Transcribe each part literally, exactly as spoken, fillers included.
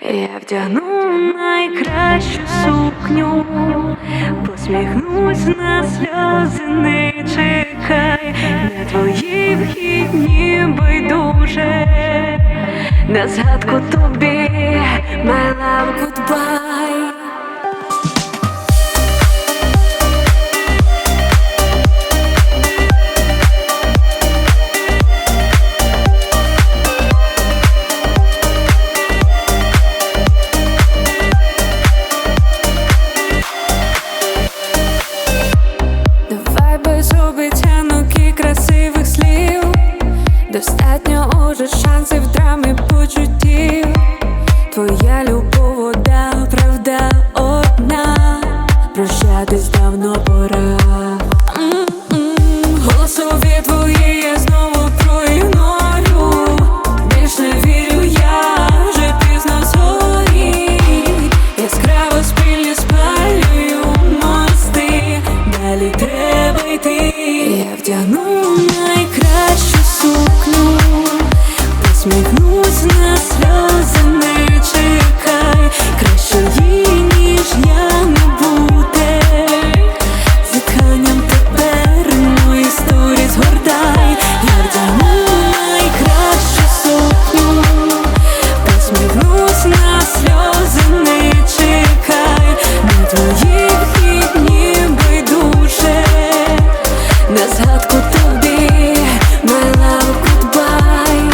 Я вдягну найкращу сукню, посміхнусь, на сльози не чекай, на твої вхідні байдуже, на згадку тобі, my love, goodbye. Обіцянок і красивих слів достатньо уже шансів, драми почуттів. Твоя любов вода, правда одна, прощатись давно пора. М-м-м. Голосові твої я знову проігнорю. Більш не вірю я, вже пізно згоріть. Яскраво спільні спалюю мости, далі треба йти. Я вдягну найкращу сукню, посміхнусь, на сльози не чекай, кращої, ніж я не буде. Зітханням тепер мої історії згортай. Я вдягну найкращу сукню, посміхнусь, на сльози не чекай, на твої вхідні байдуже, на згадку тобі, my love, goodbye.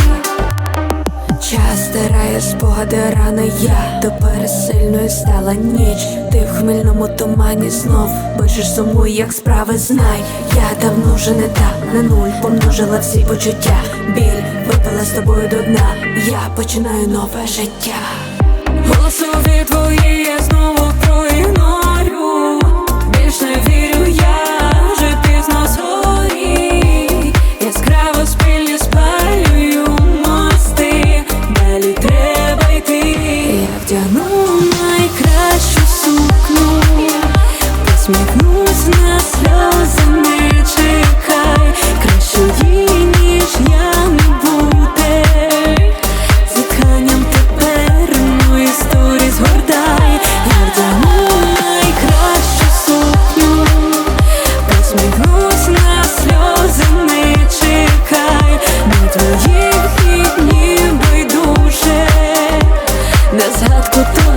Час стирає спогади, рани, я до пересильної стала ніч. Ти в хмільному тумані знов пишеш сумуй, як справи, знай. Я давно вже не та, на нуль помножила всі почуття. Біль випила з тобою до дна, я починаю нове життя. Голосові твої я знову проігнорю. Більш не вірю я, вже пізно згоріть. Яскраво спільні спалюю мости, далі треба йти. Я вдягну найкращу сукню, посміхнусь, на сльози не чекай, кращої, ніж я не буде. Зітханням тепер мої історії згортай. Я вдягну найкращу сукню, посміхнусь, на сльози не чекай, на твої вхідні байдуже, на згадку тобі.